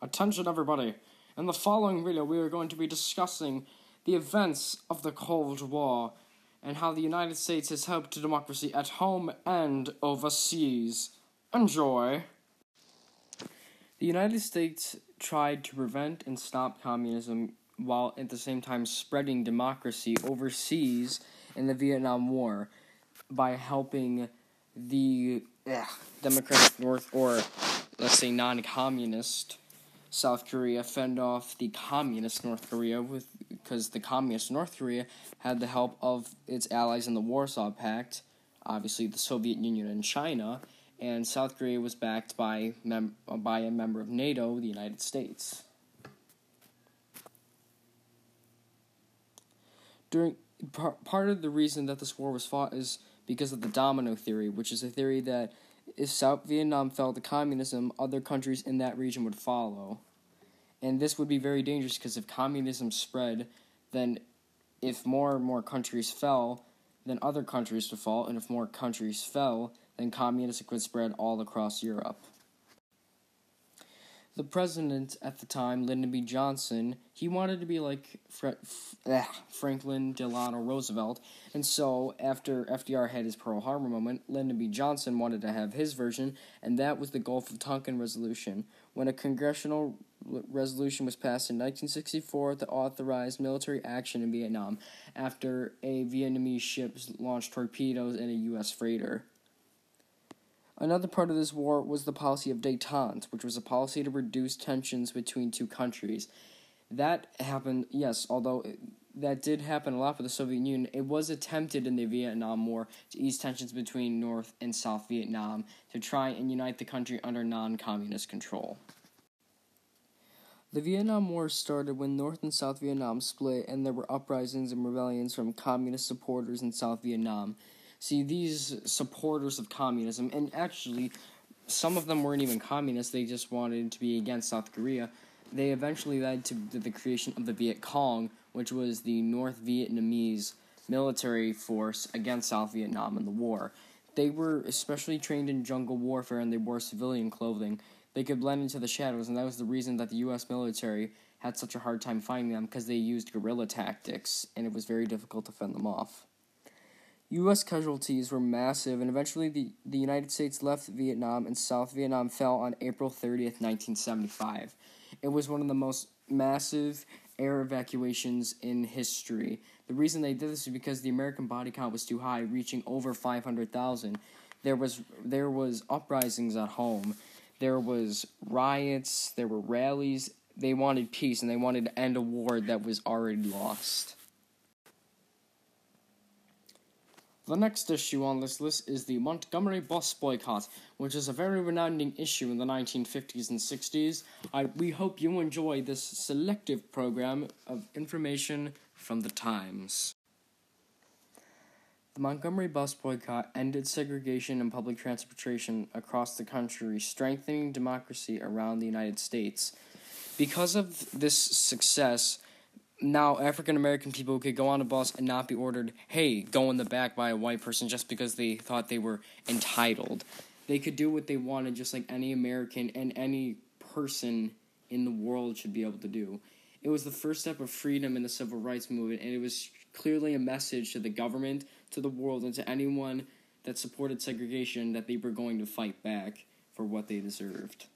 Attention everybody, in the following video we are going to be discussing the events of the Cold War and how the United States has helped democracy at home and overseas. Enjoy! The United States tried to prevent and stop communism while at the same time spreading democracy overseas in the Vietnam War by helping the Democratic North, or let's say non-communist South Korea, fend off the communist North Korea because the communist North Korea had the help of its allies in the Warsaw Pact, obviously the Soviet Union and China, and South Korea was backed by a member of NATO, the United States. Part of the reason that this war was fought is because of the domino theory, which is a theory that if South Vietnam fell to communism, other countries in that region would follow. And this would be very dangerous because if communism spread, then if more and more countries fell, then other countries would fall, and if more countries fell, then communism could spread all across Europe. The president at the time, Lyndon B. Johnson, he wanted to be like Franklin Delano Roosevelt, and so after FDR had his Pearl Harbor moment, Lyndon B. Johnson wanted to have his version, and that was the Gulf of Tonkin Resolution, when a congressional resolution was passed in 1964 that authorized military action in Vietnam after a Vietnamese ship launched torpedoes in a U.S. freighter. Another part of this war was the policy of détente, which was a policy to reduce tensions between two countries. That happened, yes, although that did happen a lot with the Soviet Union, it was attempted in the Vietnam War to ease tensions between North and South Vietnam to try and unite the country under non-communist control. The Vietnam War started when North and South Vietnam split and there were uprisings and rebellions from communist supporters in South Vietnam. See, these supporters of communism, and actually, some of them weren't even communists, they just wanted to be against South Korea, they eventually led to the creation of the Viet Cong, which was the North Vietnamese military force against South Vietnam in the war. They were especially trained in jungle warfare, and they wore civilian clothing. They could blend into the shadows, and that was the reason that the U.S. military had such a hard time fighting them, because they used guerrilla tactics, and it was very difficult to fend them off. U.S. casualties were massive, and eventually the United States left Vietnam, and South Vietnam fell on April 30th, 1975. It was one of the most massive air evacuations in history. The reason they did this is because the American body count was too high, reaching over 500,000. There was uprisings at home. There was riots. There were rallies. They wanted peace, and they wanted to end a war that was already lost. The next issue on this list is the Montgomery bus boycott, which is a very renowned issue in the 1950s and 60s. We hope you enjoy this selective program of information from the Times. The Montgomery bus boycott ended segregation and public transportation across the country, strengthening democracy around the United States. Because of this success, now African American people could go on a bus and not be ordered, hey, go in the back by a white person just because they thought they were entitled. They could do what they wanted just like any American and any person in the world should be able to do. It was the first step of freedom in the civil rights movement, and it was clearly a message to the government, to the world, and to anyone that supported segregation that they were going to fight back for what they deserved.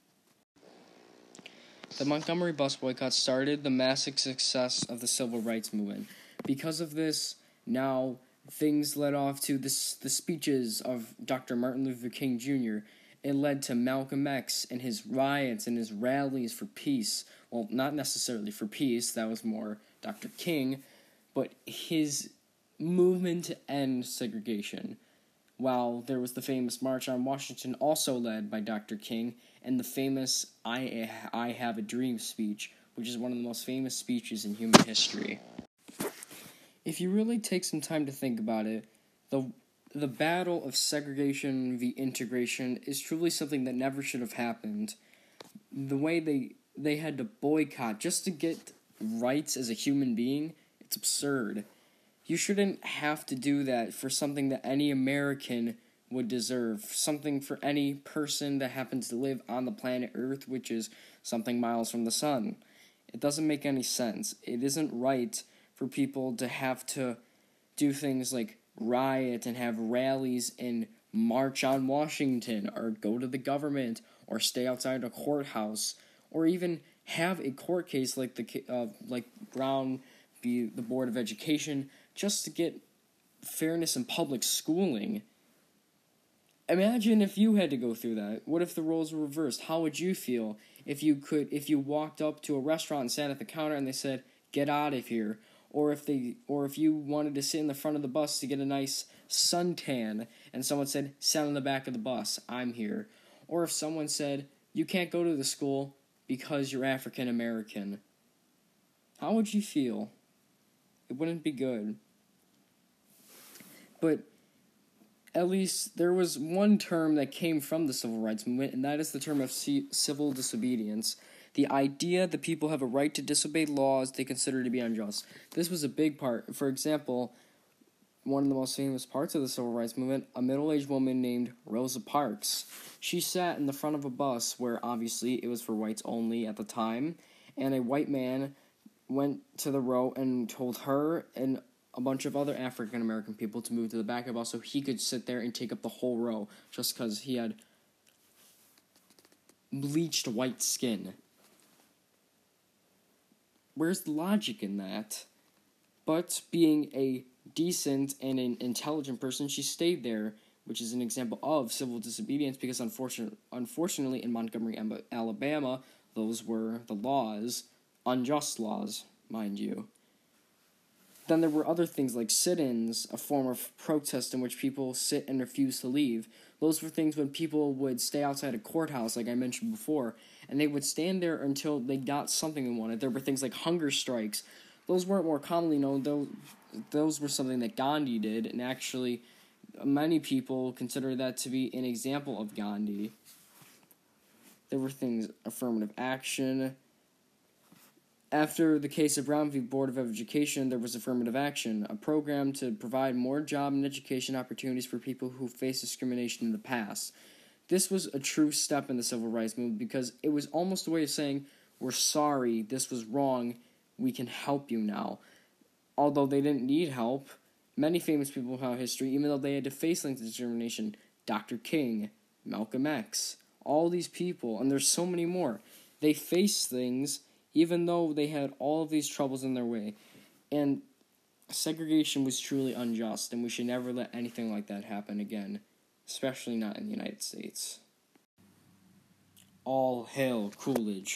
The Montgomery bus boycott started the massive success of the civil rights movement. Because of this, now things led off to the speeches of Dr. Martin Luther King Jr. It led to Malcolm X and his riots and his rallies for peace. Well, not necessarily for peace, that was more Dr. King, but his movement to end segregation. While there was the famous March on Washington, also led by Dr. King, and the famous I Have a Dream speech, which is one of the most famous speeches in human history. If you really take some time to think about it, the battle of segregation v. integration is truly something that never should have happened. The way they had to boycott just to get rights as a human being, it's absurd. You shouldn't have to do that for something that any American would deserve, something for any person that happens to live on the planet Earth, which is something miles from the sun. It doesn't make any sense. It isn't right for people to have to do things like riot and have rallies and march on Washington, or go to the government, or stay outside a courthouse, or even have a court case like Brown v. the Board of Education, just to get fairness in public schooling. Imagine if you had to go through that. What if the roles were reversed? How would you feel if you walked up to a restaurant and sat at the counter and they said, "Get out of here"? Or if you wanted to sit in the front of the bus to get a nice suntan and someone said, "Sit on the back of the bus, I'm here." Or if someone said, "You can't go to the school because you're African American." How would you feel? It wouldn't be good. But at least there was one term that came from the civil rights movement, and that is the term of civil disobedience. The idea that people have a right to disobey laws they consider to be unjust. This was a big part. For example, one of the most famous parts of the civil rights movement, a middle-aged woman named Rosa Parks. She sat in the front of a bus where obviously it was for whites only at the time, and a white man went to the row and told her and a bunch of other African American people to move to the back of the bus so he could sit there and take up the whole row just because he had bleached white skin. Where's the logic in that? But being a decent and an intelligent person, she stayed there, which is an example of civil disobedience because unfortunately in Montgomery, Alabama, those were the laws, unjust laws, mind you. Then there were other things like sit-ins, a form of protest in which people sit and refuse to leave. Those were things when people would stay outside a courthouse, like I mentioned before, and they would stand there until they got something they wanted. There were things like hunger strikes. Those weren't more commonly known. Those were something that Gandhi did, and actually many people consider that to be an example of Gandhi. There were things, affirmative action. After the case of Brown v. Board of Education, there was affirmative action, a program to provide more job and education opportunities for people who faced discrimination in the past. This was a true step in the civil rights movement because it was almost a way of saying, "We're sorry, this was wrong, we can help you now." Although they didn't need help, many famous people throughout history, even though they had to face things like discrimination, Dr. King, Malcolm X, all these people, and there's so many more, they faced things even though they had all of these troubles in their way. And segregation was truly unjust, and we should never let anything like that happen again, especially not in the United States. All hail Coolidge.